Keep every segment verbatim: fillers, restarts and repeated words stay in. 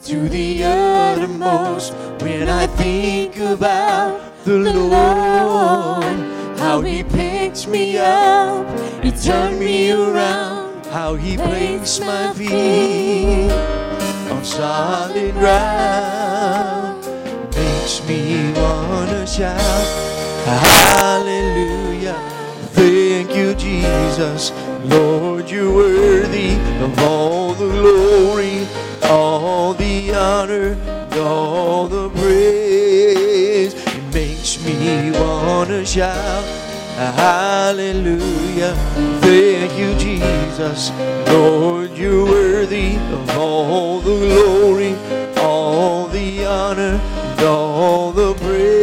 to the uttermost. When I think about the Lord, how He picked me up, He turned me around, how He placed my feet on solid ground, makes me wanna shout, hallelujah. Thank you, Jesus. Lord, you're worthy of all the glory, all the honor, and all the praise. It makes me wanna shout, hallelujah. Thank you, Jesus. Lord, you're worthy of all the glory, all the honor, and all the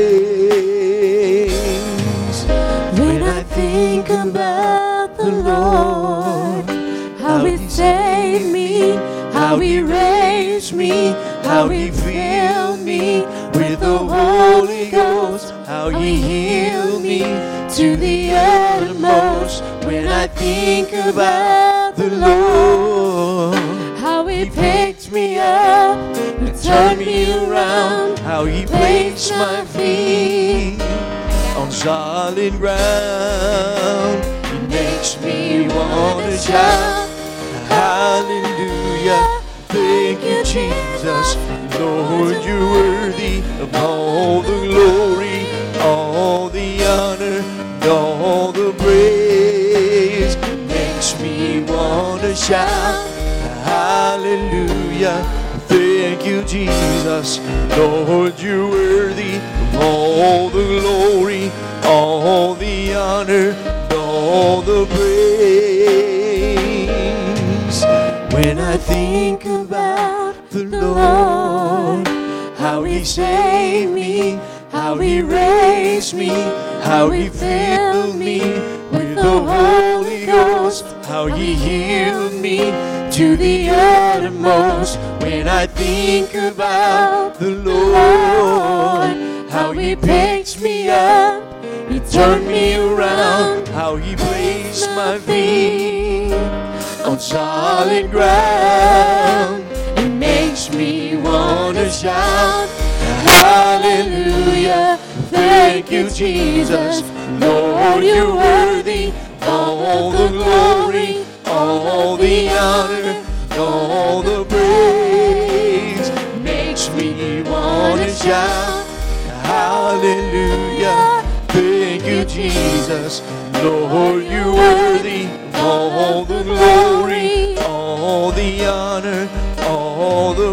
praise. When I think about the Lord, how He saved me, how He raised me, how He filled me with the Holy Ghost, how He healed me to the uttermost. When I think about the Lord, how He picked me up, He turned me around, how He placed my feet on solid ground, it makes me wanna shout, hallelujah. Thank you, Jesus. Lord, you're worthy of all the glory, all the honor, and all the praise. It makes me wanna shout, hallelujah. Thank you, Jesus. Lord, you're worthy of all the glory, all the honor, and all the praise. When I think about the Lord, how He saved me, how He raised me, how He filled me with the Holy Ghost, how He healed me to the uttermost. When I think about the Lord, how He picked me up, He turned me around, how He placed my feet on solid ground, it makes me wanna shout, hallelujah. Thank you, Jesus. Lord, you're worthy of all the glory, all the honor, all the praise. Makes me wanna shout, hallelujah. Thank you, Jesus. Lord, you're worthy of all the glory, all the honor, all the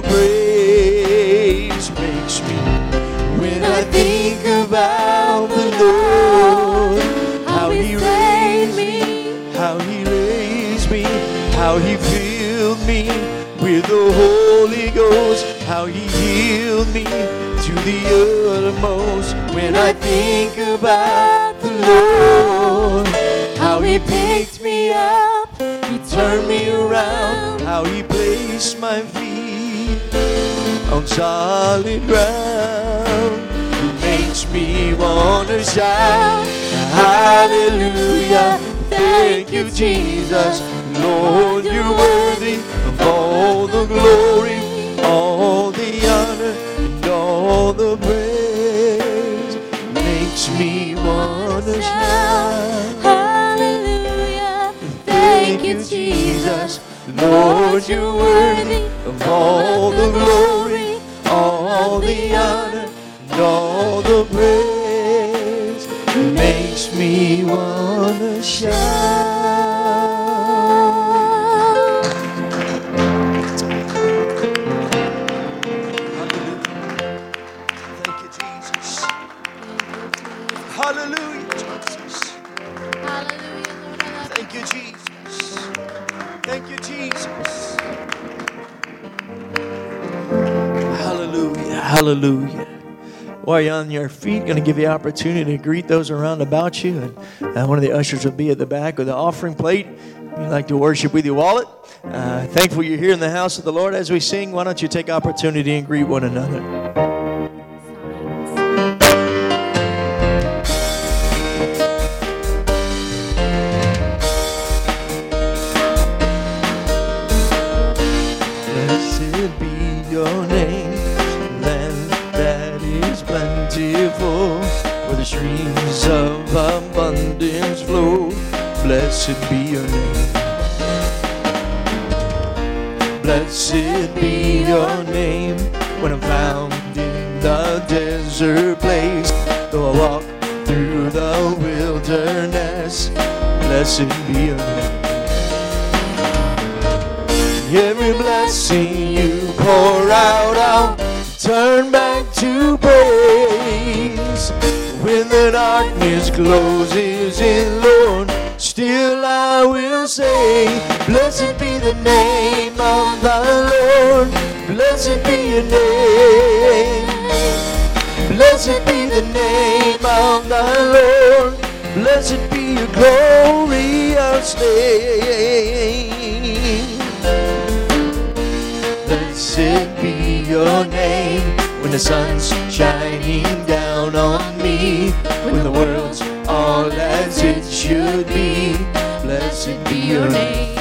praise. Makes me, when I think about the Lord, how He raised me, how He raised me, how He filled me with the Holy Ghost, how He healed me to the uttermost. When I think about the Lord, how He picked me up, He turned me around, how He placed my feet on solid ground, it makes me wanna shout, hallelujah. Thank you, Jesus. Lord, you're worthy of all the glory, all the honor, and all the praise. Makes me wanna shout, hallelujah. Thank you, Jesus. Lord, you're worthy of all the glory, all the honor, and all the praise. Makes me wanna shout. Hallelujah, Jesus. Hallelujah, Lord, I love Thank you, Jesus. Thank you, Jesus. Hallelujah, hallelujah. While you're on your feet, going to give you opportunity to greet those around about you. And uh, one of the ushers will be at the back with the offering plate. If you'd like to worship with your wallet. Uh, thankful you're here in the house of the Lord as we sing. Why don't you take opportunity and greet one another? Blessed be your name. Blessed be your name. Blessed be your name. When I'm found in the desert place, though I walk through the wilderness, blessed be your name. Every blessing you pour out, I'll turn back to praise. When the darkness closes in, Lord, still I will say, blessed be the name of the Lord. Blessed be your name. Blessed be the name of the Lord. Blessed be your glorious name. Blessed be your name. When the sun's shining down on me, when the world's all as it should be, blessed be your name.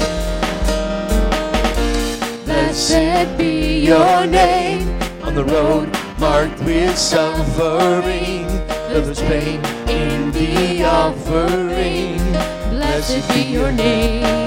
Blessed be your name. On the road marked with suffering, though there's pain in the offering, blessed be your name.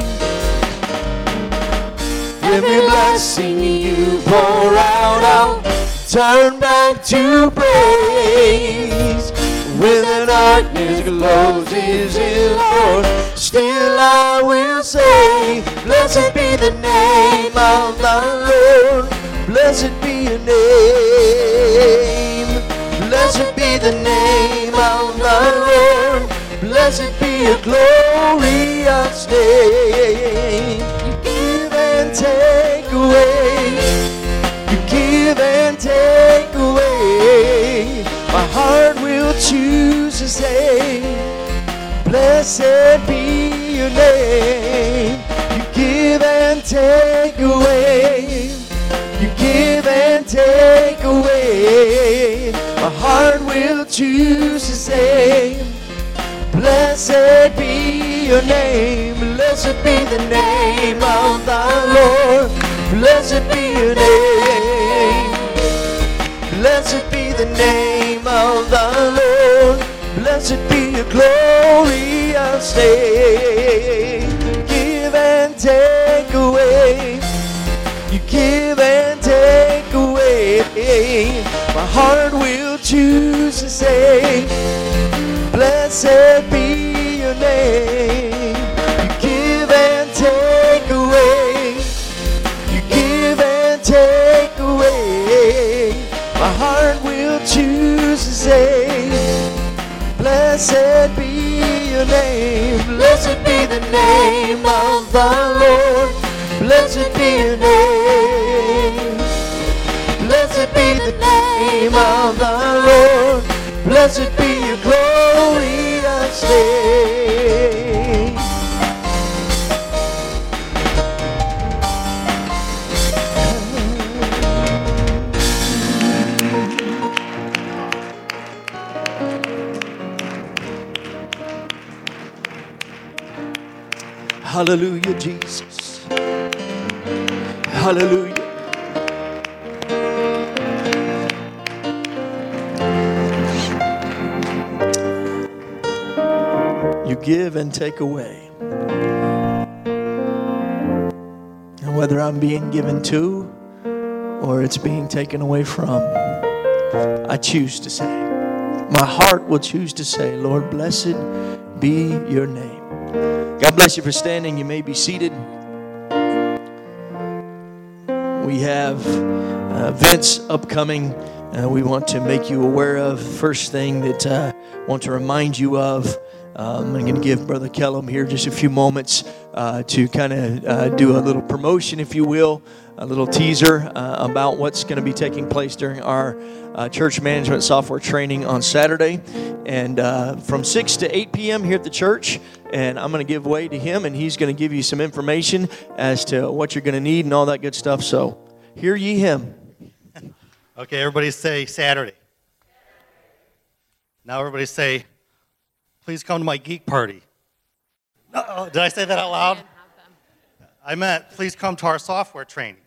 Every blessing you pour out, I'll turn back to praise. When the darkness closes in, Lord, still I will say, blessed be the name of the Lord. Blessed be your name. Blessed be the name of the Lord. Blessed be your glorious name. You give and take away. You give and take away. My heart will choose to say, blessed be your name. You give and take away. You give and take away. My heart will choose to say, blessed be your name. Blessed be the name of the Lord. Blessed be your name. Blessed be the name of the Lord. Blessed be your glorious name. Give and take away. You give and take away. My heart will choose to say, blessed be your name. You give and take away. You give and take away. My heart will choose to say, blessed be your name. Blessed be the name of the Lord. Blessed be your name. Blessed be the name of the Lord. Blessed be your glorious name. Hallelujah, Jesus. Hallelujah. You give and take away. And whether I'm being given to or it's being taken away from, I choose to say, my heart will choose to say, Lord, blessed be your name. God bless you for standing. You may be seated. We have uh, events upcoming uh, we want to make you aware of. First thing that I uh, want to remind you of, um, I'm going to give Brother Kellum here just a few moments uh, to kind of uh, do a little promotion, if you will, a little teaser uh, about what's going to be taking place during our uh, church management software training on Saturday. And uh, from six to eight p.m. here at the church. And I'm going to give way to him, and he's going to give you some information as to what you're going to need and all that good stuff. So, hear ye him. Okay, everybody say Saturday. Now everybody say, please come to my geek party. Uh-oh, did I say that out loud? I meant, please come to our software training.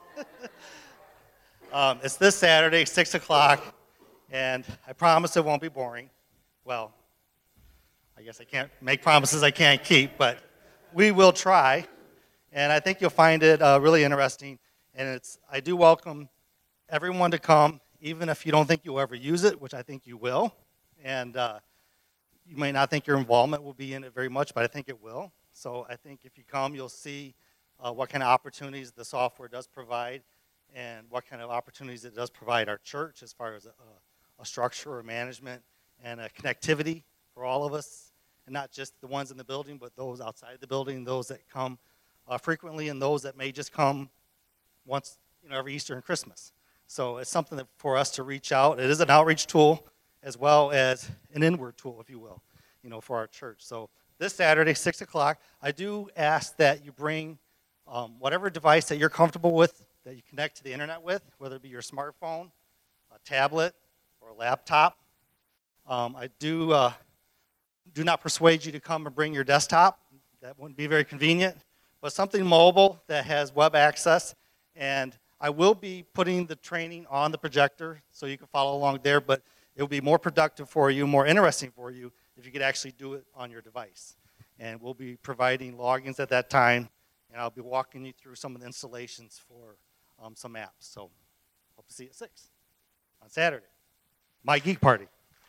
um, it's this Saturday, six o'clock, and I promise it won't be boring. Well, I guess I can't make promises I can't keep, but we will try. And I think you'll find it uh, really interesting. And it's I do welcome everyone to come, even if you don't think you'll ever use it, which I think you will. And uh, you may not think your involvement will be in it very much, but I think it will. So I think if you come, you'll see uh, what kind of opportunities the software does provide and what kind of opportunities it does provide our church as far as a, a structure or management and a connectivity for all of us, and not just the ones in the building, but those outside the building, those that come uh, frequently, and those that may just come once, you know, every Easter and Christmas. So it's something that for us to reach out. It is an outreach tool as well as an inward tool, if you will, you know, for our church. So this Saturday, six o'clock, I do ask that you bring um, whatever device that you're comfortable with, that you connect to the internet with, whether it be your smartphone, a tablet, or a laptop. Um, I do uh, do not persuade you to come and bring your desktop. That wouldn't be very convenient. But something mobile that has web access. And I will be putting the training on the projector so you can follow along there, but it will be more productive for you, more interesting for you if you could actually do it on your device. And we'll be providing logins at that time, and I'll be walking you through some of the installations for um, some apps. So hope to see you at six on Saturday. My Geek Party.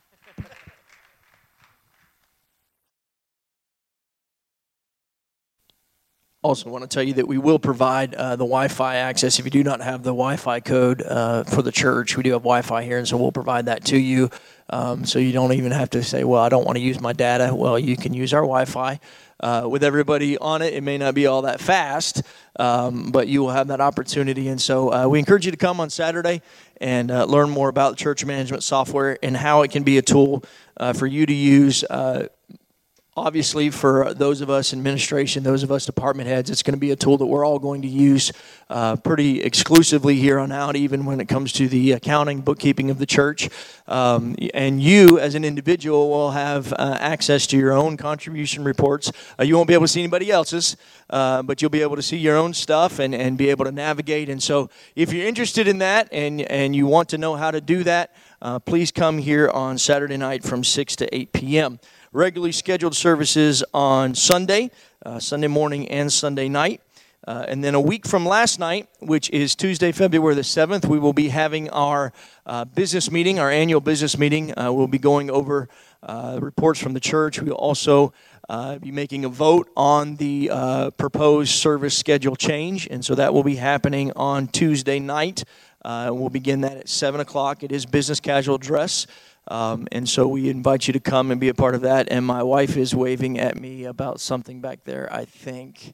Also want to tell you that we will provide uh, the Wi-Fi access. If you do not have the Wi-Fi code uh, for the church, we do have Wi-Fi here, and so we'll provide that to you. Um, so you don't even have to say, well, I don't want to use my data. Well, you can use our Wi-Fi. Uh, with everybody on it, it may not be all that fast, um, but you will have that opportunity. And so uh, we encourage you to come on Saturday and uh, learn more about church management software and how it can be a tool uh, for you to use. Uh, Obviously, for those of us in administration, those of us department heads, it's going to be a tool that we're all going to use uh, pretty exclusively here on out, even when it comes to the accounting, bookkeeping of the church. Um, and you, as an individual, will have uh, access to your own contribution reports. Uh, you won't be able to see anybody else's, uh, but you'll be able to see your own stuff and, and be able to navigate. And so if you're interested in that and, and you want to know how to do that, uh, please come here on Saturday night from six to eight p.m. Regularly scheduled services on Sunday, uh, Sunday morning and Sunday night. Uh, and then a week from last night, which is Tuesday, February the seventh, we will be having our uh, business meeting, our annual business meeting. Uh, we'll be going over uh, reports from the church. We'll also uh, be making a vote on the uh, proposed service schedule change. And so that will be happening on Tuesday night. Uh, we'll begin that at seven o'clock. It is business casual dress. Um, and so we invite you to come and be a part of that. And my wife is waving at me about something back there, I think.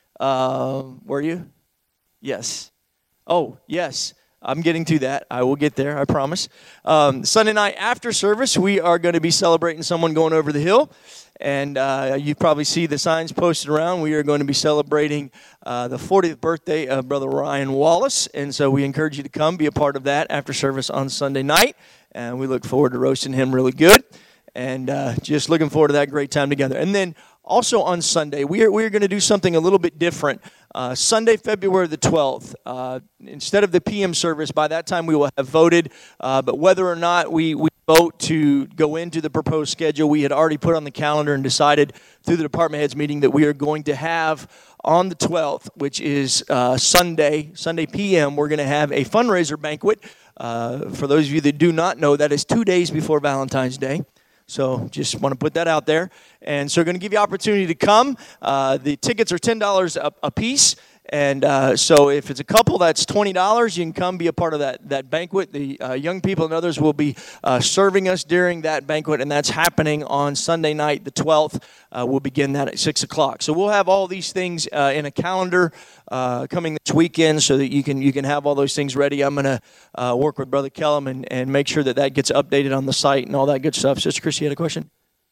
Uh, were you? Yes. Oh, yes. I'm getting to that. I will get there, I promise. Um, Sunday night after service, we are going to be celebrating someone going over the hill. And uh, you probably see the signs posted around. We are going to be celebrating uh, the fortieth birthday of Brother Ryan Wallace. And so we encourage you to come, be a part of that after service on Sunday night. And we look forward to roasting him really good. And uh, just looking forward to that great time together. And then also on Sunday, we are, we are going to do something a little bit different. Uh, Sunday, February the twelfth, uh, instead of the P M service, by that time we will have voted. Uh, but whether or not we, we vote to go into the proposed schedule, we had already put on the calendar and decided through the department heads meeting that we are going to have on the twelfth, which is uh, Sunday, Sunday P M, we're going to have a fundraiser banquet. Uh, for those of you that do not know, that is two days before Valentine's Day. So just want to put that out there. And so we're going to give you opportunity to come. Uh, the tickets are ten dollars a, a piece. And uh, so if it's a couple, that's twenty dollars. You can come be a part of that, that banquet. The uh, young people and others will be uh, serving us during that banquet, and that's happening on Sunday night, the twelfth. Uh, we'll begin that at six o'clock. So we'll have all these things uh, in a calendar uh, coming this weekend so that you can you can have all those things ready. I'm going to uh, work with Brother Kellum and, and make sure that that gets updated on the site and all that good stuff. Sister Christy, you had a question?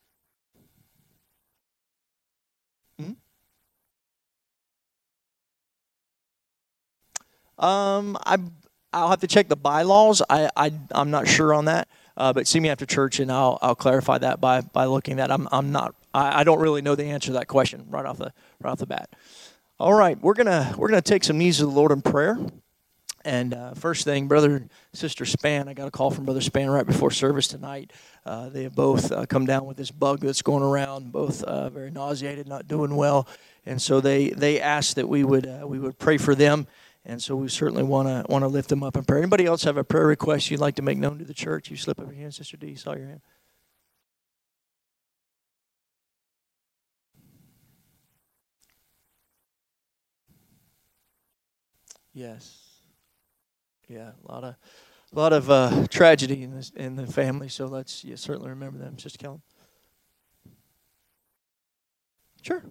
Um, I I'll have to check the bylaws. I, I I'm not sure on that. Uh, but see me after church, and I'll I'll clarify that by by looking at that. I'm I'm not. I, I don't really know the answer to that question right off the right off the bat. All right, we're gonna we're gonna take some knees to the Lord in prayer. And uh, first thing, Brother and Sister Span, I got a call from Brother Span right before service tonight. Uh, they have both uh, come down with this bug that's going around, both uh, very nauseated, not doing well. And so they, they asked that we would uh, we would pray for them. And so we certainly want to want to lift them up in prayer. Anybody else have a prayer request you'd like to make known to the church? You slip up your hand, Sister D. You saw your hand. Yes. Yeah, a lot of a lot of uh, tragedy in this in the family. So let's yeah, certainly remember them, Sister Kellen. Sure.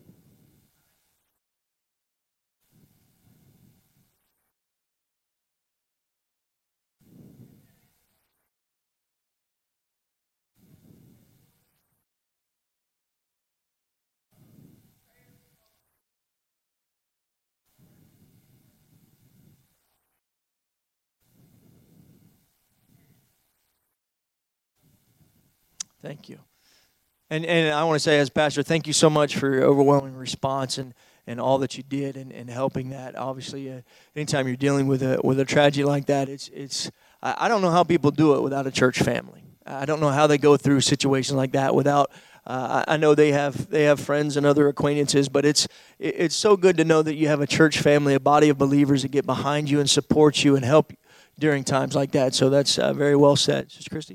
Thank you. And and I want to say, as pastor, thank you so much for your overwhelming response and, and all that you did and, and helping that. Obviously, uh, anytime you're dealing with a with a tragedy like that, it's it's I, I don't know how people do it without a church family. I don't know how they go through situations like that without. Uh, I, I know they have they have friends and other acquaintances, but it's it, it's so good to know that you have a church family, a body of believers that get behind you and support you and help you during times like that. So that's uh, very well said, Sister Christy.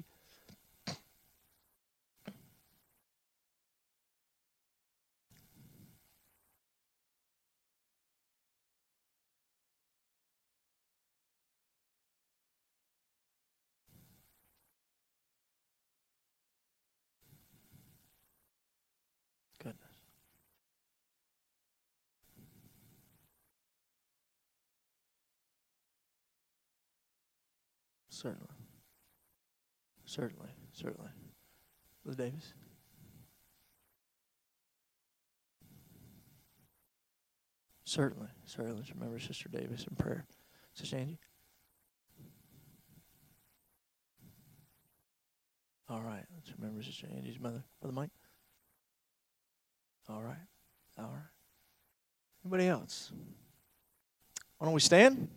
Certainly. Certainly. Certainly. Brother Davis. Certainly. Certainly. Let's remember Sister Davis in prayer. Sister Angie. All right. Let's remember Sister Angie's mother. Brother Mike. All right. All right. Anybody else? Why don't we stand?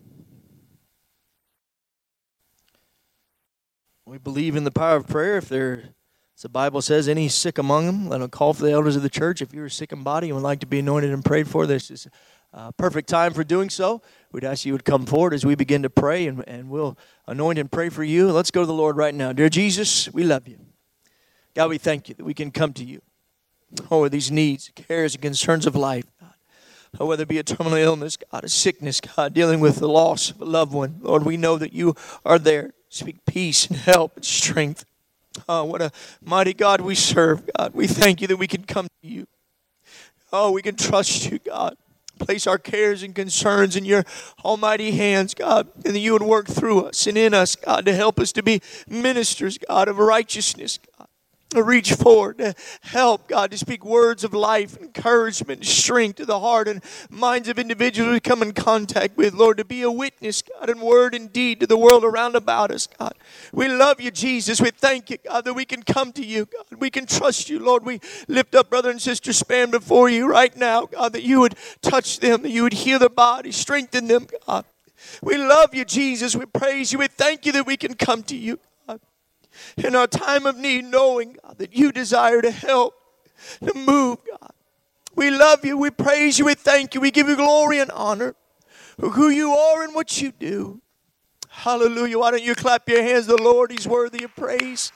We believe in the power of prayer. If there, as the Bible says, any sick among them, let them call for the elders of the church. If you're sick in body and would like to be anointed and prayed for, this is a perfect time for doing so. We'd ask you would come forward as we begin to pray, and, and we'll anoint and pray for you. Let's go to the Lord right now. Dear Jesus, we love you. God, we thank you that we can come to you. Oh, these needs, cares, and concerns of life, God. Oh, whether it be a terminal illness, God, a sickness, God, dealing with the loss of a loved one. Lord, we know that you are there. Speak peace and help and strength. Oh, what a mighty God we serve, God. We thank you that we can come to you. Oh, we can trust you, God. Place our cares and concerns in your almighty hands, God, and that you would work through us and in us, God, to help us to be ministers, God, of righteousness, God. To reach forward, to help, God, to speak words of life, encouragement, strength to the heart and minds of individuals we come in contact with, Lord, to be a witness, God, in word and deed to the world around about us, God. We love you, Jesus. We thank you, God, that we can come to you, God. We can trust you, Lord. We lift up brother and sister Span before you right now, God, that you would touch them, that you would heal their bodies, strengthen them, God. We love you, Jesus. We praise you. We thank you that we can come to you, God, in our time of need, knowing, God, that you desire to help, to move, God. We love you. We praise you. We thank you. We give you glory and honor for who you are and what you do. Hallelujah. Why don't you clap your hands to the Lord? He's worthy of praise.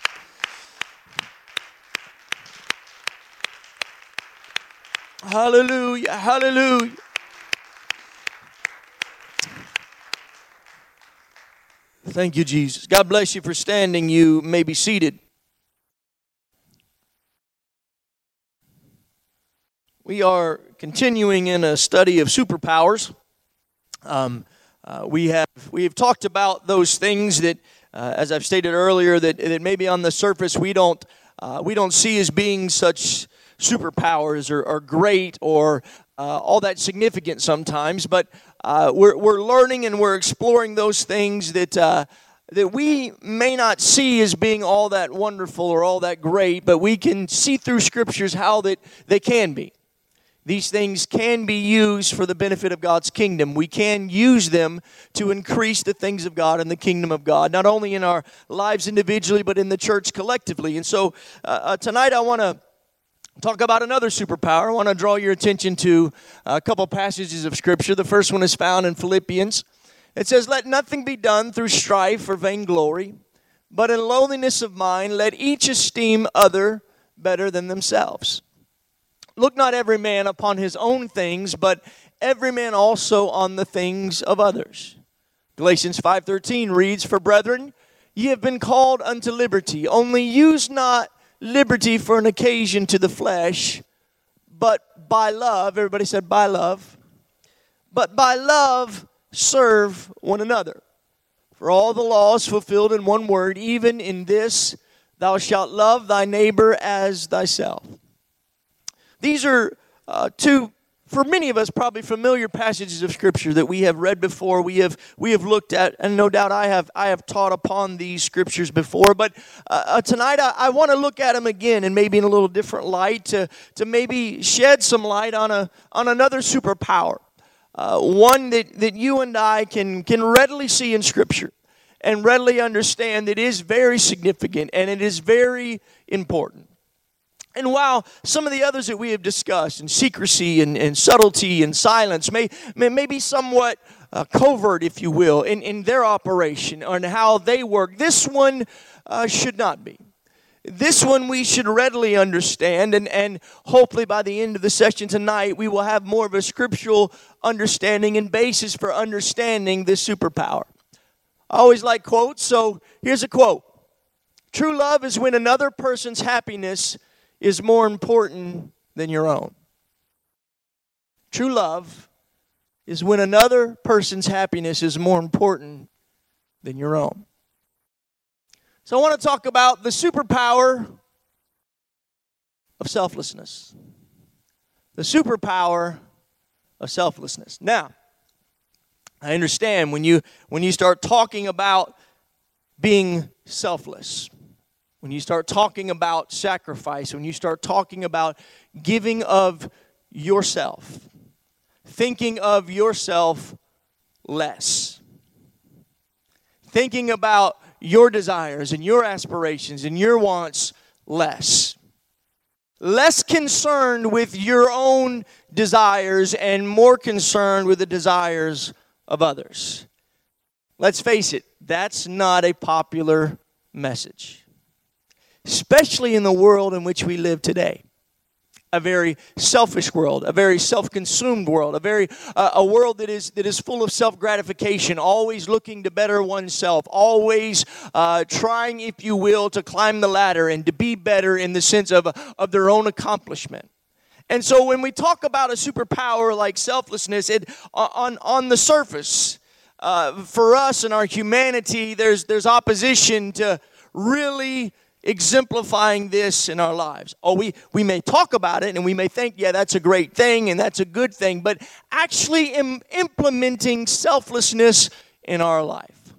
Hallelujah. Hallelujah. Thank you, Jesus. God bless you for standing. You may be seated. We are continuing in a study of superpowers. Um, uh, we have we have talked about those things that, uh, as I've stated earlier, that, that maybe on the surface we don't uh, we don't see as being such superpowers or, or great or uh, all that significant sometimes, but uh, we're we're learning and we're exploring those things that uh, that we may not see as being all that wonderful or all that great, but we can see through scriptures how that they can be. These things can be used for the benefit of God's kingdom. We can use them to increase the things of God and the kingdom of God, not only in our lives individually, but in the church collectively. And so uh, uh, tonight I want to talk about another superpower. I want to draw your attention to a couple passages of Scripture. The first one is found in Philippians. It says, "Let nothing be done through strife or vainglory, but in lowliness of mind let each esteem other better than themselves. Look not every man upon his own things, but every man also on the things of others." Galatians five thirteen reads, "For brethren, ye have been called unto liberty. Only use not liberty for an occasion to the flesh, but by love," everybody said by love, "but by love serve one another. For all the law is fulfilled in one word, even in this, thou shalt love thy neighbor as thyself." These are uh, two, for many of us, probably familiar passages of Scripture that we have read before, we have we have looked at, and no doubt I have I have taught upon these Scriptures before. But uh, uh, tonight I, I want to look at them again, and maybe in a little different light, to to maybe shed some light on a on another superpower, uh, one that that you and I can can readily see in Scripture and readily understand that is very significant and it is very important. And while some of the others that we have discussed, and secrecy and, and subtlety and silence, may, may, may be somewhat uh, covert, if you will, in, in their operation and how they work, this one uh, should not be. This one we should readily understand, and, and hopefully by the end of the session tonight, we will have more of a scriptural understanding and basis for understanding this superpower. I always like quotes, so here's a quote. "True love is when another person's happiness is more important than your own." True love is when another person's happiness is more important than your own. So I want to talk about the superpower of selflessness. The superpower of selflessness. Now, I understand when you when you start talking about being selfless, when you start talking about sacrifice, when you start talking about giving of yourself, thinking of yourself less, thinking about your desires and your aspirations and your wants less, less concerned with your own desires and more concerned with the desires of others. Let's face it, that's not a popular message. Especially in the world in which we live today. A very selfish world, a very self-consumed world, a very uh, a world that is that is full of self-gratification, always looking to better oneself, always uh, trying, if you will, to climb the ladder and to be better in the sense of, of their own accomplishment. And so when we talk about a superpower like selflessness, it on, on the surface, uh, for us and our humanity, there's there's opposition to really exemplifying this in our lives. Oh, we, we may talk about it and we may think, yeah, that's a great thing and that's a good thing, but actually im- implementing selflessness in our life.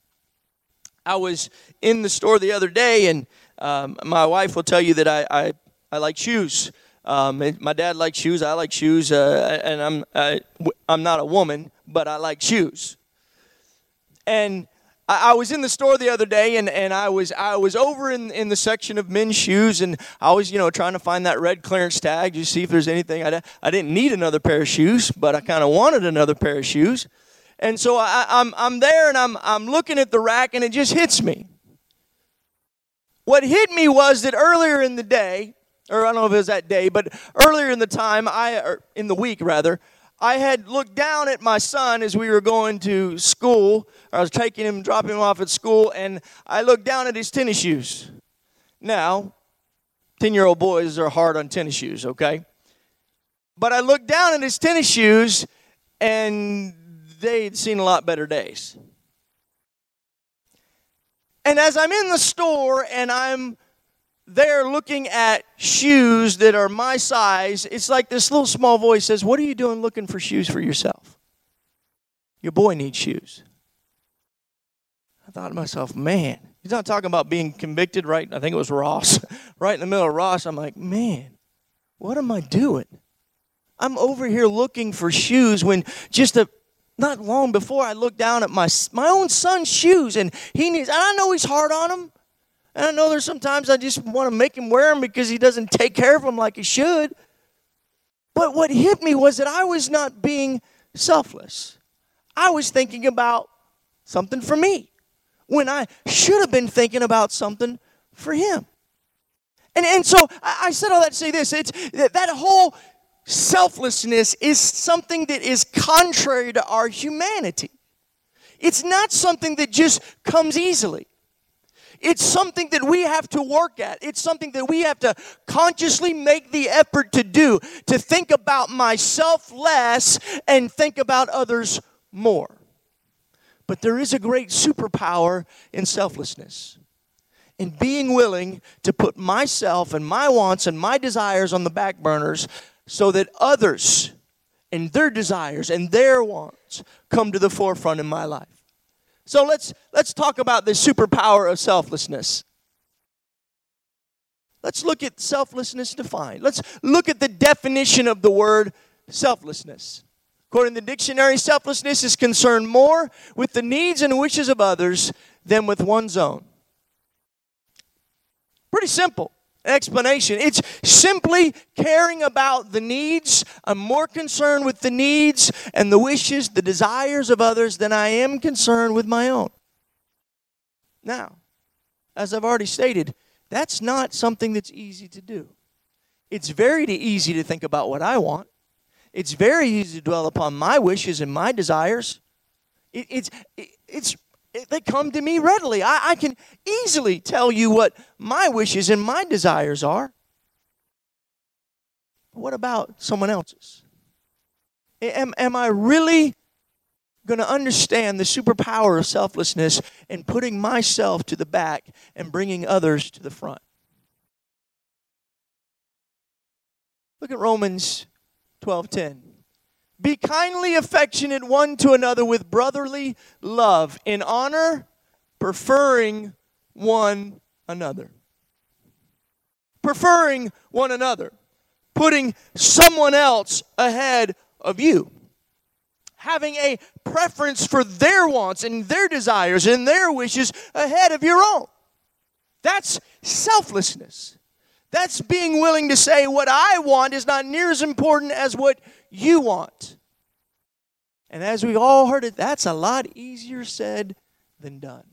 I was in the store the other day, and um, my wife will tell you that I, I, I like shoes. Um, my dad likes shoes. I like shoes, uh, and I'm I, I'm not a woman, but I like shoes. And I was in the store the other day, and, and I was I was over in, in the section of men's shoes, and I was, you know, trying to find that red clearance tag to see if there's anything. I, I didn't need another pair of shoes, but I kind of wanted another pair of shoes. And so I, I'm I'm there, and I'm I'm looking at the rack, and it just hits me. What hit me was that earlier in the day, or I don't know if it was that day, but earlier in the time, I or in the week rather, I had looked down at my son as we were going to school. I was taking him, dropping him off at school, and I looked down at his tennis shoes. Now, ten-year-old boys are hard on tennis shoes, okay? But I looked down at his tennis shoes, and they'd seen a lot better days. And as I'm in the store and I'm there looking at shoes that are my size, it's like this little small voice says, "What are you doing looking for shoes for yourself? Your boy needs shoes." I thought to myself, man, he's not talking about being convicted, right? I think it was Ross. Right in the middle of Ross, I'm like, man, what am I doing? I'm over here looking for shoes when just a not long before I looked down at my my own son's shoes, and he needs, and I know he's hard on them. And I know there's sometimes I just want to make him wear them because he doesn't take care of them like he should. But what hit me was that I was not being selfless. I was thinking about something for me when I should have been thinking about something for him. And, and so I, I said all that to say this. It's that, that whole selflessness is something that is contrary to our humanity. It's not something that just comes easily. It's something that we have to work at. It's something that we have to consciously make the effort to do, to think about myself less and think about others more. But there is a great superpower in selflessness, in being willing to put myself and my wants and my desires on the back burners so that others and their desires and their wants come to the forefront in my life. So let's let's talk about the superpower of selflessness. Let's look at selflessness defined. Let's look at the definition of the word selflessness. According to the dictionary, selflessness is concerned more with the needs and wishes of others than with one's own. Pretty simple explanation. It's simply caring about the needs. I'm more concerned with the needs and the wishes, the desires of others than I am concerned with my own. Now, as I've already stated, that's not something that's easy to do. It's very easy to think about what I want. It's very easy to dwell upon my wishes and my desires. It, it's it, it's it, they come to me readily. I, I can easily tell you what my wishes and my desires are. What about someone else's? Am, am I really going to understand the superpower of selflessness and putting myself to the back and bringing others to the front? Look at Romans twelve ten. Be kindly affectionate one to another with brotherly love, in honor, preferring one another. Preferring one another. Putting someone else ahead of you. Having a preference for their wants and their desires and their wishes ahead of your own. That's selflessness. That's being willing to say what I want is not near as important as what you want. And as we all heard it, that's a lot easier said than done.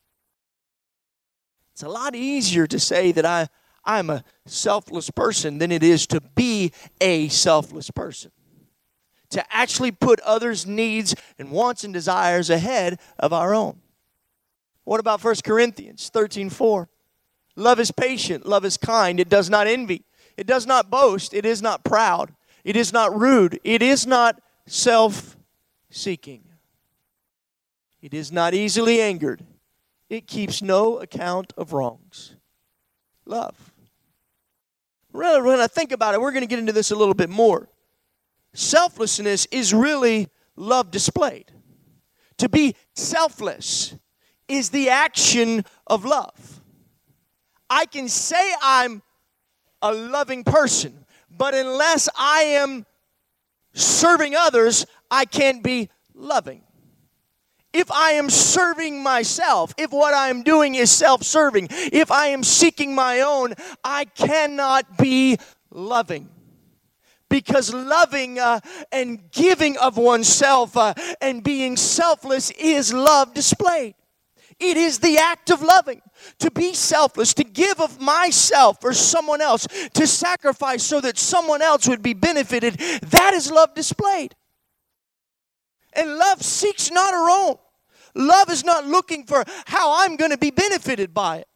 It's a lot easier to say that I, I'm a selfless person than it is to be a selfless person. To actually put others' needs and wants and desires ahead of our own. What about First Corinthians thirteen four? Love is patient, love is kind, it does not envy, it does not boast, it is not proud, it is not rude, it is not self-seeking. It is not easily angered, it keeps no account of wrongs. Love. When I think about it, we're going to get into this a little bit more. Selflessness is really love displayed. To be selfless is the action of love. I can say I'm a loving person, but unless I am serving others, I can't be loving. If I am serving myself, if what I am doing is self-serving, if I am seeking my own, I cannot be loving. Because loving uh, and giving of oneself uh, and being selfless is love displayed. It is the act of loving. To be selfless, to give of myself for someone else, to sacrifice so that someone else would be benefited, that is love displayed. And love seeks not her own. Love is not looking for how I'm going to be benefited by it.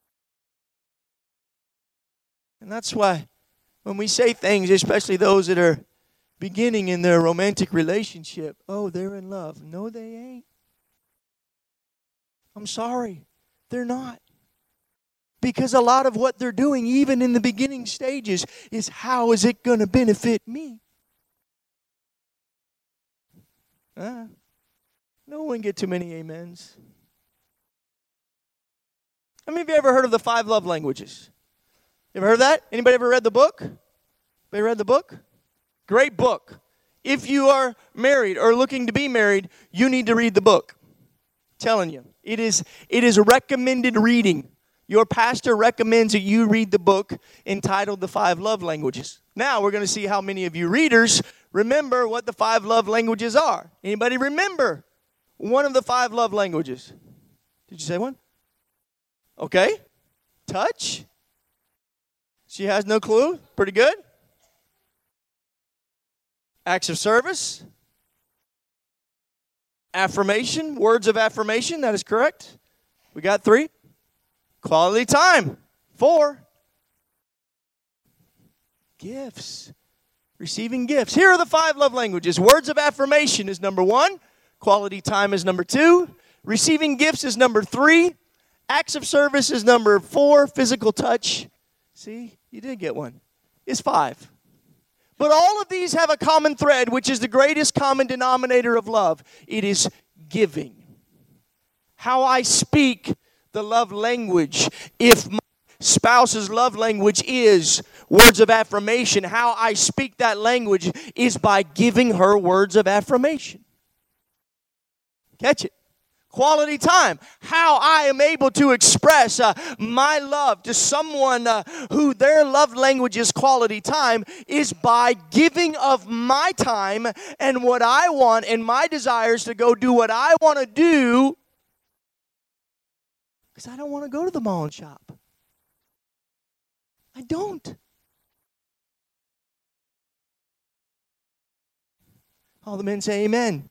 And that's why when we say things, especially those that are beginning in their romantic relationship, oh, they're in love. No, they ain't. I'm sorry, they're not. Because a lot of what they're doing, even in the beginning stages, is how is it going to benefit me? Uh, no one get too many amens. How many of you ever heard of the five love languages? You ever heard of that? Anybody ever read the book? Anybody read the book? Great book. If you are married or looking to be married, you need to read the book. I'm telling you, it is it is recommended reading. Your pastor recommends that you read the book entitled The Five Love Languages. Now we're going to see how many of you readers remember what the five love languages are. Anybody remember one of the five love languages? Did you say one? Okay. Touch. She has no clue. Pretty good. Acts of service. Affirmation. Words of affirmation. That is correct. We got three. Quality time. Four. Gifts. Receiving gifts. Here are the five love languages. Words of affirmation is number one. Quality time is number two. Receiving gifts is number three. Acts of service is number four. Physical touch. See, you did get one. Is five. But all of these have a common thread, which is the greatest common denominator of love. It is giving. How I speak the love language. If my spouse's love language is words of affirmation, how I speak that language is by giving her words of affirmation. Catch it. Quality time. How I am able to express uh, my love to someone uh, who their love language is quality time is by giving of my time and what I want and my desires to go do what I want to do, because I don't want to go to the mall and shop. I don't. All the men say amen.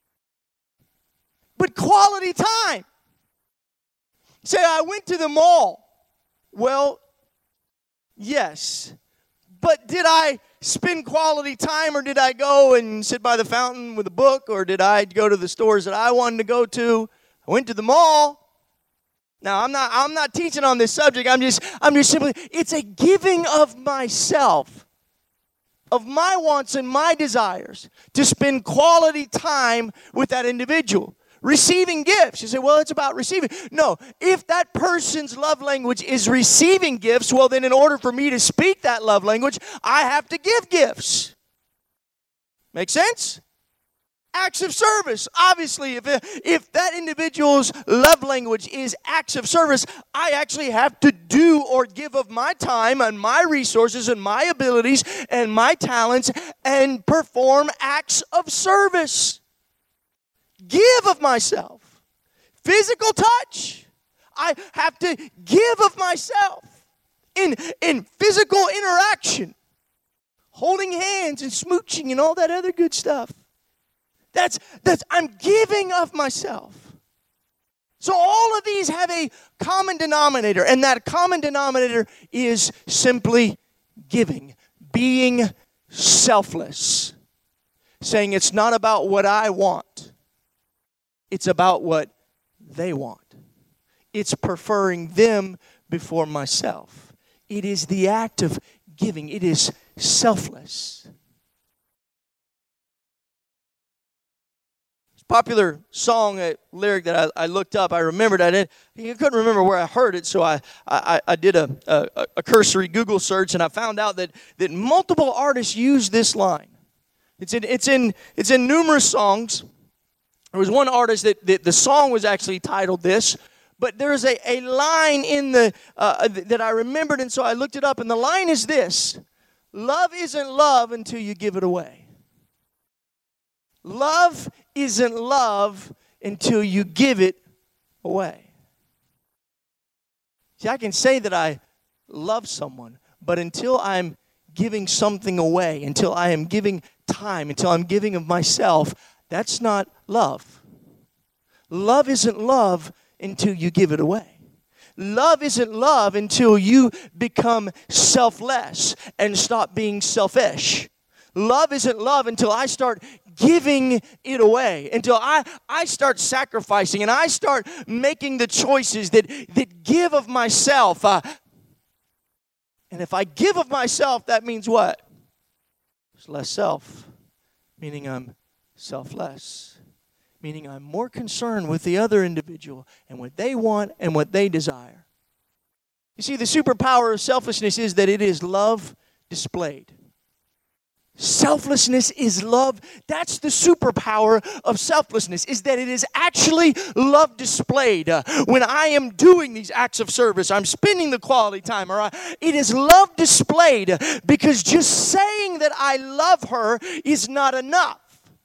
But quality time. Say, I went to the mall. Well, yes. But did I spend quality time, or did I go and sit by the fountain with a book, or did I go to the stores that I wanted to go to? I went to the mall. Now, I'm not I'm not teaching on this subject. I'm just I'm just simply, it's a giving of myself, of my wants and my desires, to spend quality time with that individual. Receiving gifts. You say, well, it's about receiving. No, if that person's love language is receiving gifts, well, then in order for me to speak that love language, I have to give gifts. Make sense? Acts of service. Obviously, if, if that individual's love language is acts of service, I actually have to do or give of my time and my resources and my abilities and my talents and perform acts of service. Give of myself. Physical touch. I have to give of myself in, in physical interaction. Holding hands and smooching and all that other good stuff. That's, that's, I'm giving of myself. So all of these have a common denominator, and that common denominator is simply giving, being selfless, saying it's not about what I want, it's about what they want. It's preferring them before myself. It is the act of giving. It is selfless. Popular song, a lyric that I, I looked up. I remembered. I didn't. I couldn't remember where I heard it, so I I, I did a, a a cursory Google search, and I found out that that multiple artists use this line. It's in it's in it's in numerous songs. There was one artist that, that the song was actually titled this, but there's a a line in the uh, that I remembered, and so I looked it up, and the line is this: "Love isn't love until you give it away." Love isn't love until you give it away. See, I can say that I love someone, but until I'm giving something away, until I am giving time, until I'm giving of myself, that's not love. Love isn't love until you give it away. Love isn't love until you become selfless and stop being selfish. Love isn't love until I start giving it away, until I, I start sacrificing and I start making the choices that, that give of myself. Uh, and if I give of myself, that means what? It's less self, meaning I'm selfless, meaning I'm more concerned with the other individual and what they want and what they desire. You see, the superpower of selflessness is that it is love displayed. Selflessness is love. That's the superpower of selflessness, is that it is actually love displayed. Uh, when I am doing these acts of service, I'm spending the quality time, or I, it is love displayed, because just saying that I love her is not enough.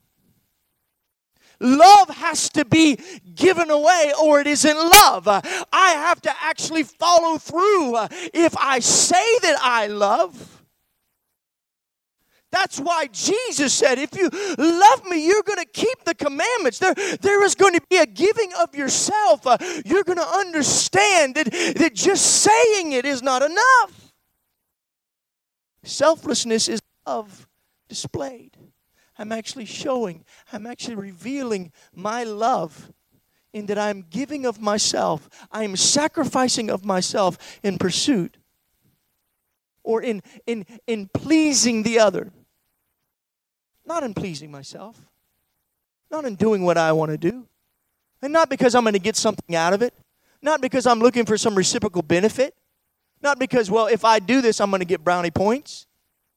Love has to be given away, or it isn't love. Uh, I have to actually follow through. Uh, if I say that I love, that's why Jesus said, if you love me, you're going to keep the commandments. There, there is going to be a giving of yourself. Uh, you're going to understand that, that just saying it is not enough. Selflessness is love displayed. I'm actually showing, I'm actually revealing my love in that I'm giving of myself. I am sacrificing of myself in pursuit or in, in, in pleasing the other. Not in pleasing myself. Not in doing what I want to do. And not because I'm going to get something out of it. Not because I'm looking for some reciprocal benefit. Not because, well, if I do this, I'm going to get brownie points.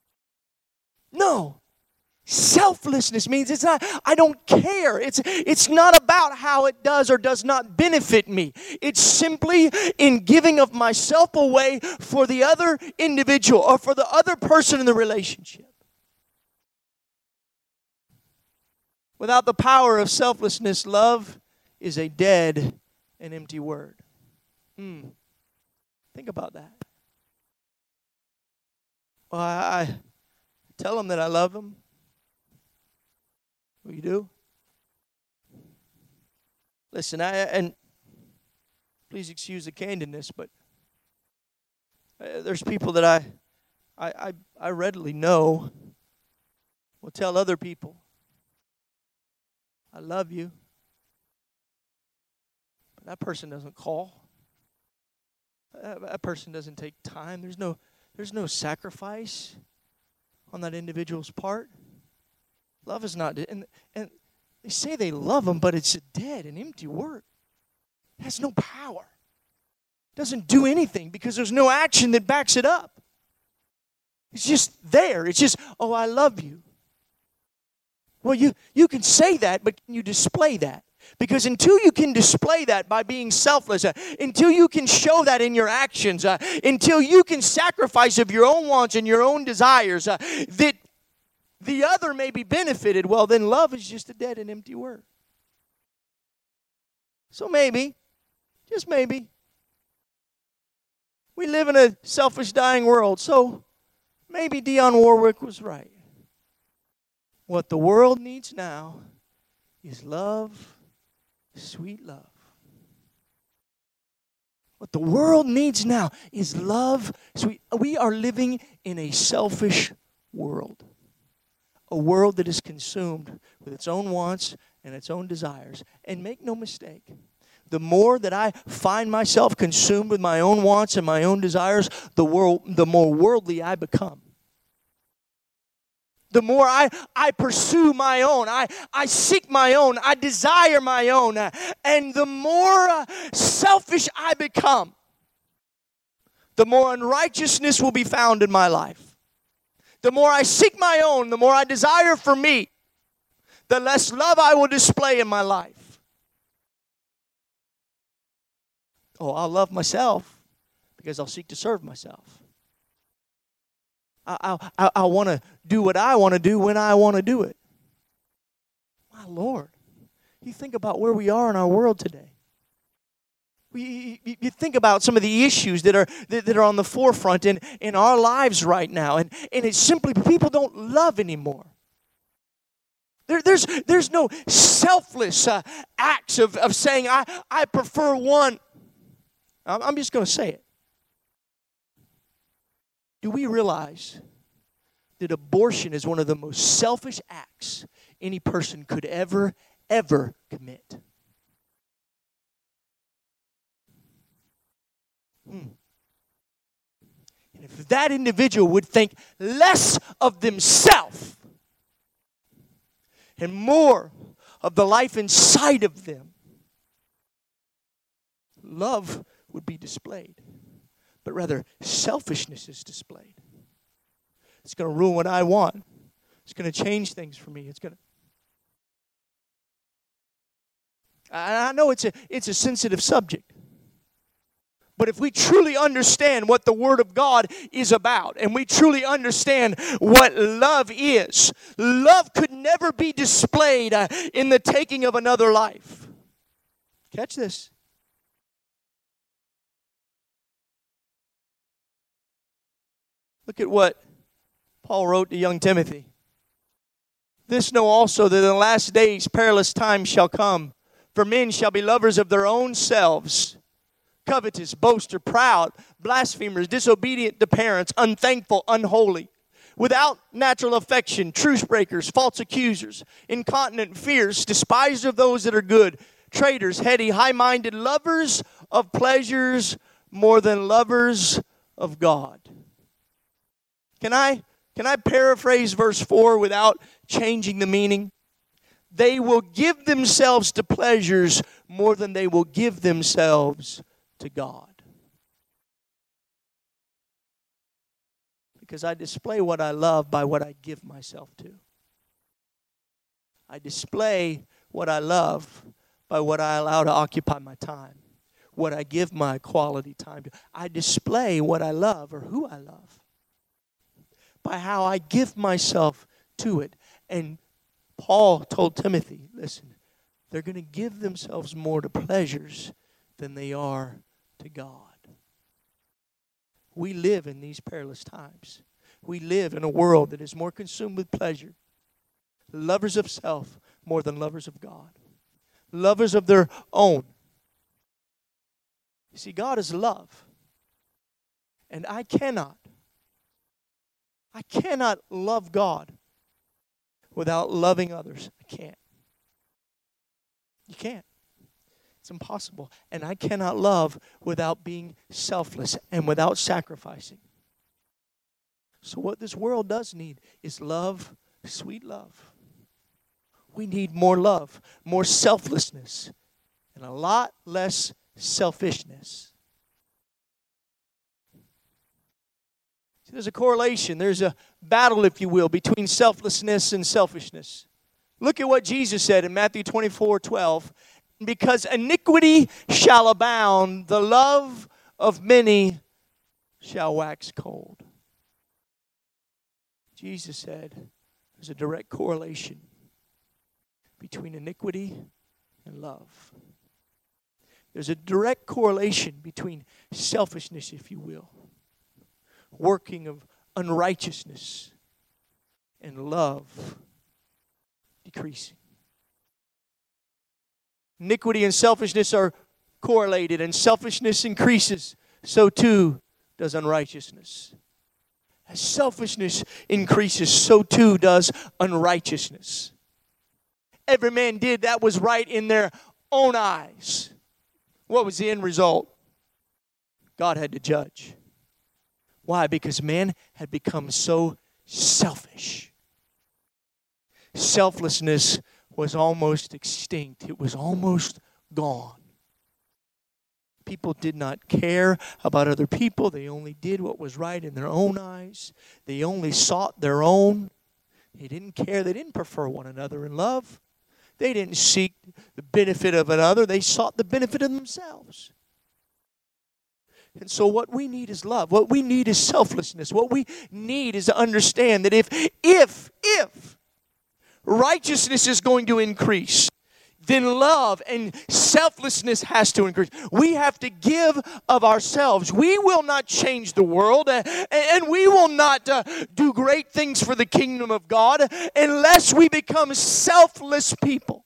No. Selflessness means it's not, I don't care. It's, it's not about how it does or does not benefit me. It's simply in giving of myself away for the other individual or for the other person in the relationship. Without the power of selflessness, love is a dead and empty word. Hmm. Think about that. Well, I, I tell them that I love them. Well, you do? Listen, I and please excuse the candidness, but uh, there's people that I, I, I, I readily know will tell other people, I love you. But that person doesn't call. That, that person doesn't take time. There's no, there's no sacrifice on that individual's part. Love is not, and, and they say they love them, but it's a dead and empty word. It has no power. It doesn't do anything because there's no action that backs it up. It's just there. It's just, oh, I love you. Well, you, you can say that, but can you display that? Because until you can display that by being selfless, uh, until you can show that in your actions, uh, until you can sacrifice of your own wants and your own desires, uh, that the other may be benefited, well, then love is just a dead and empty word. So maybe, just maybe, we live in a selfish, dying world, so maybe Dionne Warwick was right. What the world needs now is love, sweet love. What the world needs now is love, sweet. We are living in a selfish world. A world that is consumed with its own wants and its own desires. And make no mistake, the more that I find myself consumed with my own wants and my own desires, the world, the more worldly I become. The more I, I pursue my own, I, I seek my own, I desire my own, uh, and the more uh, selfish I become, the more unrighteousness will be found in my life. The more I seek my own, the more I desire for me, the less love I will display in my life. Oh, I'll love myself because I'll seek to serve myself. I, I, I want to do what I want to do when I want to do it. My Lord, you think about where we are in our world today. We, you, you think about some of the issues that are that, that are on the forefront in, in our lives right now, and, and it's simply people don't love anymore. There, there's, there's no selfless uh, acts of, of saying, I, I prefer one. I'm, I'm just going to say it. Do we realize that abortion is one of the most selfish acts any person could ever, ever commit? Hmm. And if that individual would think less of themselves and more of the life inside of them, love would be displayed. But rather, selfishness is displayed. It's going to ruin what I want It's going to change things for me. It's going to. I know it's a it's a sensitive subject. But if we truly understand what the Word of God is about, and we truly understand what love is, love could never be displayed uh, in the taking of another life. Catch this. Look at what Paul wrote to young Timothy. This know also that in the last days perilous times shall come, for men shall be lovers of their own selves, covetous, boasters, proud, blasphemers, disobedient to parents, unthankful, unholy, without natural affection, truce breakers, false accusers, incontinent, fierce, despisers of those that are good, traitors, heady, high-minded, lovers of pleasures more than lovers of God. Can I, can I paraphrase verse four without changing the meaning? They will give themselves to pleasures more than they will give themselves to God. Because I display what I love by what I give myself to. I display what I love by what I allow to occupy my time, what I give my quality time to. I display what I love or who I love by how I give myself to it. And Paul told Timothy, listen, they're going to give themselves more to pleasures than they are to God. We live in these perilous times. We live in a world that is more consumed with pleasure. Lovers of self more than lovers of God. Lovers of their own. You see, God is love. And I cannot, I cannot love God without loving others. I can't. You can't. It's impossible. And I cannot love without being selfless and without sacrificing. So what this world does need is love, sweet love. We need more love, more selflessness, and a lot less selfishness. See, there's a correlation. There's a battle, if you will, between selflessness and selfishness. Look at what Jesus said in Matthew twenty-four twelve. Because iniquity shall abound, the love of many shall wax cold. Jesus said there's a direct correlation between iniquity and love. There's a direct correlation between selfishness, if you will, working of unrighteousness, and love decreasing. Iniquity and selfishness are correlated, and selfishness increases, so too does unrighteousness. As selfishness increases, so too does unrighteousness. Every man did that was right in their own eyes. What was the end result? God had to judge. Why? Because man had become so selfish. Selflessness was almost extinct. It was almost gone. People did not care about other people. They only did what was right in their own eyes. They only sought their own. They didn't care. They didn't prefer one another in love. They didn't seek the benefit of another. They sought the benefit of themselves. And so what we need is love. What we need is selflessness. What we need is to understand that if, if, if righteousness is going to increase, then love and selflessness has to increase. We have to give of ourselves. We will not change the world, uh, and we will not uh, do great things for the kingdom of God unless we become selfless people.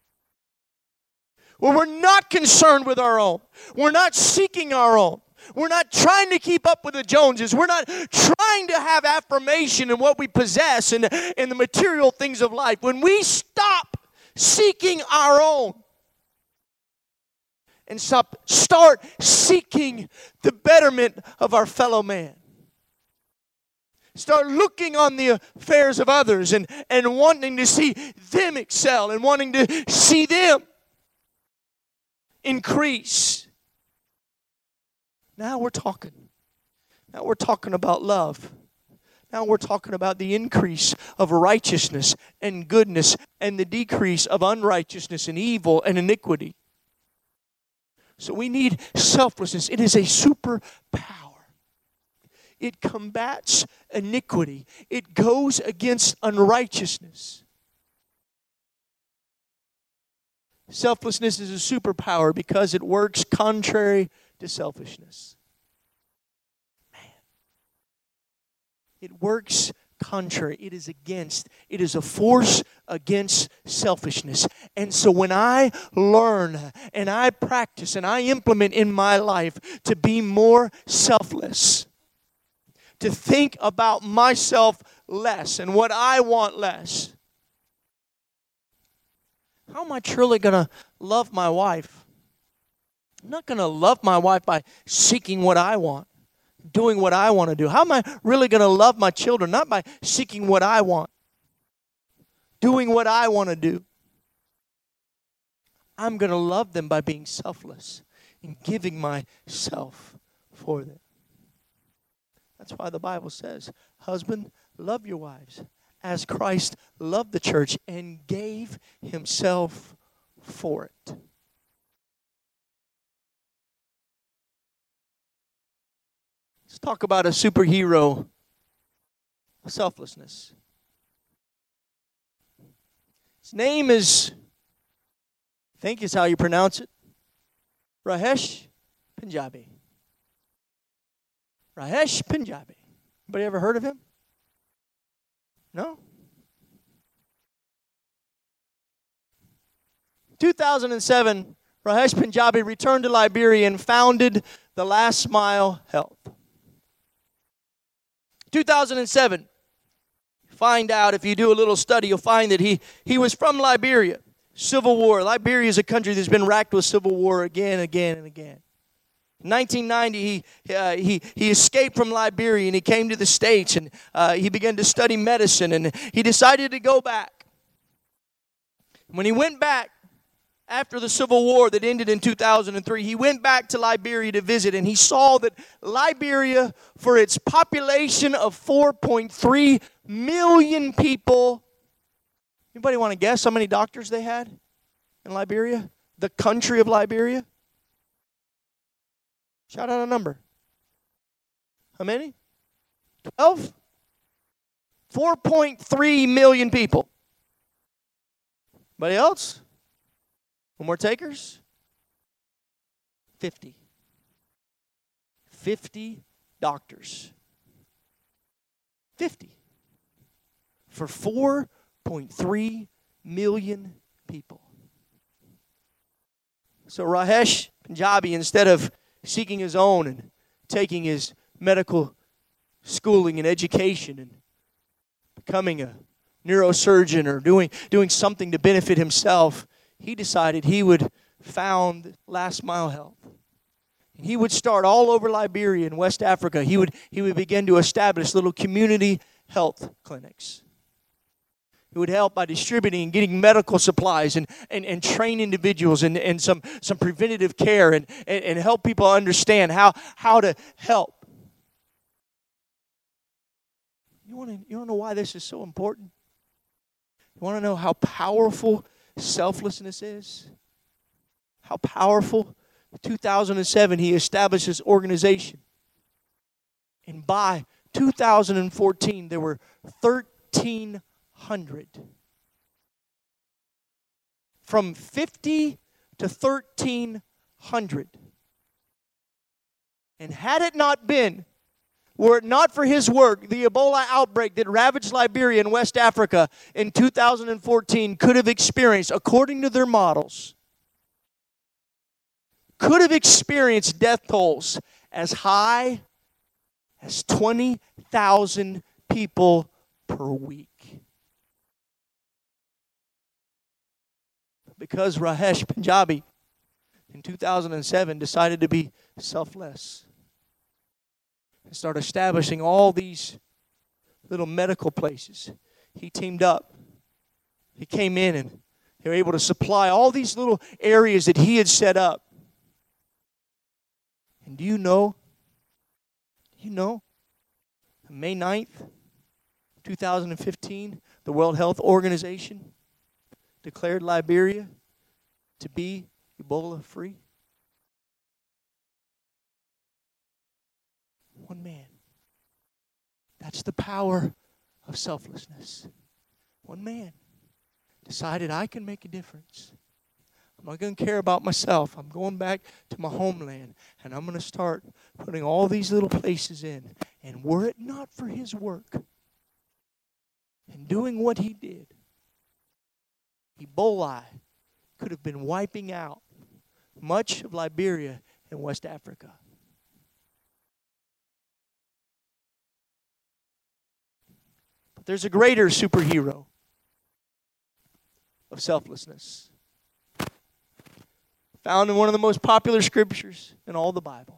Well, we're not concerned with our own. We're not seeking our own. We're not trying to keep up with the Joneses. We're not trying to have affirmation in what we possess and in the material things of life. When we stop seeking our own and stop, start seeking the betterment of our fellow man. Start looking on the affairs of others and, and wanting to see them excel and wanting to see them increase. Now we're talking. Now we're talking about love. Now we're talking about the increase of righteousness and goodness and the decrease of unrighteousness and evil and iniquity. So we need selflessness. It is a superpower. It combats iniquity. It goes against unrighteousness. Selflessness is a superpower because it works contrary to selfishness. Man. It works contrary. It is against. It is a force against selfishness. And so when I learn and I practice and I implement in my life to be more selfless, to think about myself less and what I want less, how am I truly going to love my wife? I'm not going to love my wife by seeking what I want, doing what I want to do. How am I really going to love my children? Not by seeking what I want, doing what I want to do. I'm going to love them by being selfless and giving myself for them. That's why the Bible says, husband, love your wives as Christ loved the church and gave himself for it. Let's talk about a superhero of selflessness. His name is, I think is how you pronounce it, Rajesh Punjabi. Rajesh Punjabi. Anybody ever heard of him? No? two thousand seven, Rajesh Punjabi returned to Liberia and founded the Last Mile Health. two thousand seven, find out, if you do a little study, you'll find that he, he was from Liberia. Civil War. Liberia is a country that's been racked with civil war again, again, and again. In nineteen ninety, he, uh, he, he escaped from Liberia and he came to the States and uh, he began to study medicine and he decided to go back. When he went back, after the Civil War that ended in two thousand three, he went back to Liberia to visit and he saw that Liberia, for its population of four point three million people, anybody want to guess how many doctors they had in Liberia? The country of Liberia? Shout out a number. How many? twelve? four point three million people. Anybody else? One more takers? fifty. fifty doctors. fifty. For four point three million people. So Rajesh Punjabi, instead of seeking his own and taking his medical schooling and education and becoming a neurosurgeon or doing, doing something to benefit himself, he decided he would found Last Mile Health. He would start all over Liberia and West Africa. He would, he would begin to establish little community health clinics. He would help by distributing and getting medical supplies and, and, and train individuals and, and some, some preventative care and, and, and help people understand how, how to help. You want to you want to know why this is so important? You want to know how powerful selflessness is? How powerful? In two thousand seven, he established this organization. And by two thousand fourteen, there were thirteen hundred. From fifty to thirteen hundred. And had it not been, were it not for his work, the Ebola outbreak that ravaged Liberia and West Africa in two thousand fourteen could have experienced, according to their models, could have experienced death tolls as high as twenty thousand people per week. Because Rajesh Punjabi in two thousand seven decided to be selfless and start establishing all these little medical places. He teamed up. He came in and they were able to supply all these little areas that he had set up. And do you know, you know, May ninth, two thousand fifteen, the World Health Organization declared Liberia to be Ebola-free. One man. That's the power of selflessness. One man decided, I can make a difference. I'm not going to care about myself. I'm going back to my homeland, and I'm going to start putting all these little places in. And were it not for his work and doing what he did, Ebola could have been wiping out much of Liberia and West Africa. But there's a greater superhero of selflessness, found in one of the most popular scriptures in all the Bible.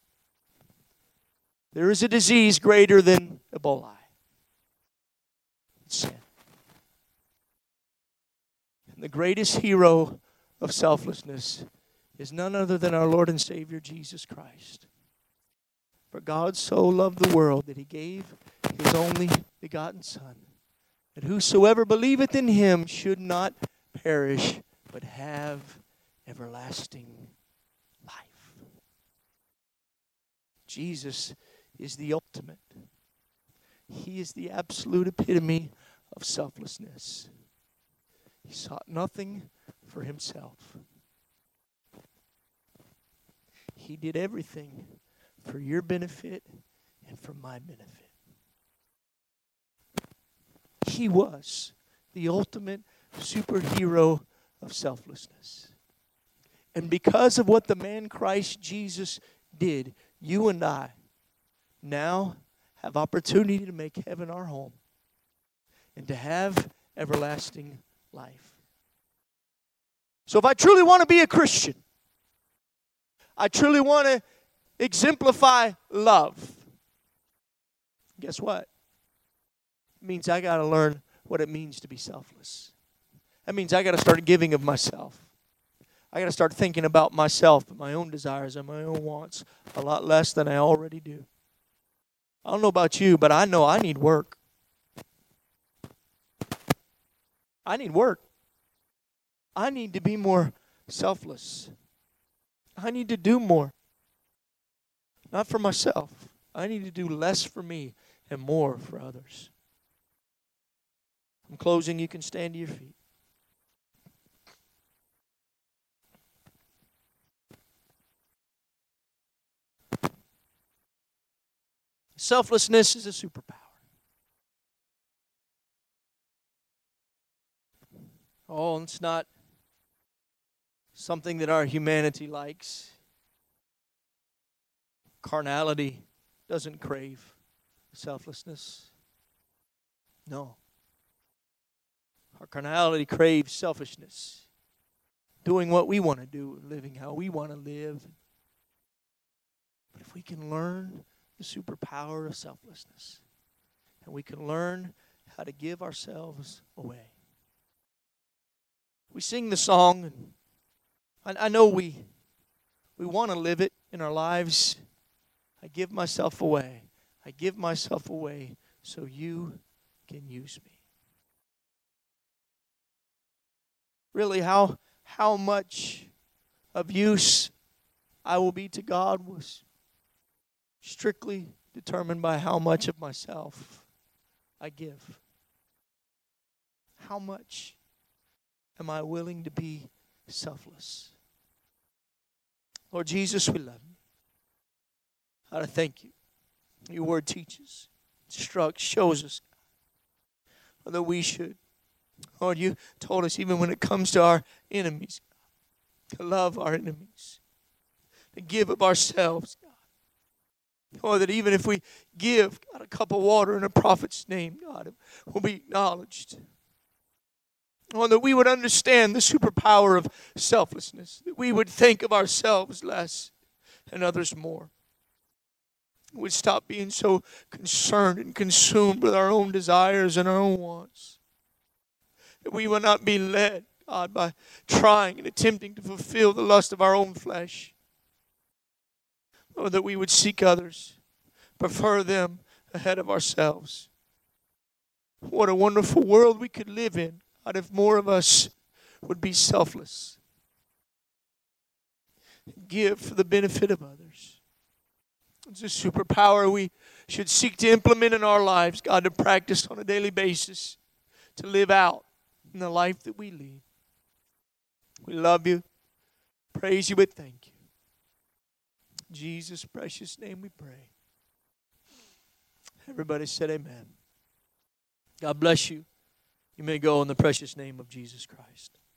There is a disease greater than Ebola. It's sin. And the greatest hero of selflessness is none other than our Lord and Savior Jesus Christ. For God so loved the world that he gave his only begotten Son, that whosoever believeth in him should not perish, but have everlasting life. Jesus is the ultimate. He is the absolute epitome of selflessness. He sought nothing for himself. He did everything for your benefit and for my benefit. He was the ultimate superhero of selflessness. And because of what the man Christ Jesus did, you and I now have opportunity to make heaven our home and to have everlasting life. So if I truly want to be a Christian, I truly want to exemplify love, guess what? It means I got to learn what it means to be selfless. That means I got to start giving of myself. I got to start thinking about myself and my own desires and my own wants a lot less than I already do. I don't know about you, but I know I need work. I need work. I need to be more selfless. I need to do more. Not for myself. I need to do less for me and more for others. I'm closing. You can stand to your feet. Selflessness is a superpower. Oh, it's not something that our humanity likes. Carnality doesn't crave selflessness. No. Our carnality craves selfishness. Doing what we want to do, living how we want to live. But if we can learn the superpower of selflessness, and we can learn how to give ourselves away. We sing the song, and I, I know we we want to live it in our lives. I give myself away. I give myself away so you can use me. Really, how how much of use I will be to God was strictly determined by how much of myself I give. How much am I willing to be selfless? Lord Jesus, we love you. God, I thank you. Your word teaches, instructs, shows us that we should. Lord, you told us even when it comes to our enemies, to love our enemies, to give of ourselves, God. Or that even if we give, God, a cup of water in a prophet's name, God, it will be acknowledged. Or that we would understand the superpower of selflessness, that we would think of ourselves less and others more. We would stop being so concerned and consumed with our own desires and our own wants. That we would not be led, God, by trying and attempting to fulfill the lust of our own flesh. Or that we would seek others, prefer them ahead of ourselves. What a wonderful world we could live in, God, if more of us would be selfless. Give for the benefit of others. It's a superpower we should seek to implement in our lives, God, to practice on a daily basis, to live out in the life that we lead. We love you, praise you, but thank you. In Jesus' precious name we pray. Everybody said amen. God bless you. You may go in the precious name of Jesus Christ.